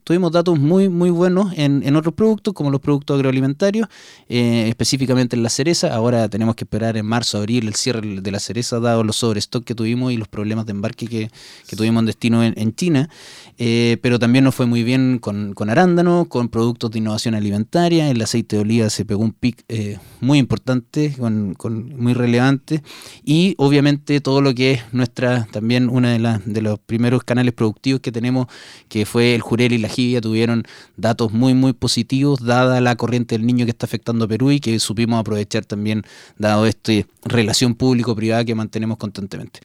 tuvimos datos muy, muy buenos en otros productos, como los productos agroalimentarios, específicamente en la cereza. Ahora tenemos que esperar en marzo, abril, el cierre de la cereza, dado los sobrestock que tuvimos y los problemas de embarque que tuvimos en destino en China. Pero también nos fue muy bien con arándanos, con productos de innovación alimentaria. El aceite de oliva se pegó un pic muy importante, muy relevante. Y obviamente todo lo que es también una de los primeros canales productivos que tenemos, que fue el Jurel y la Jibia, tuvieron datos muy, muy positivos, dada la corriente del Niño que está afectando a Perú y que supimos aprovechar también, dado esta relación público-privada que mantenemos constantemente.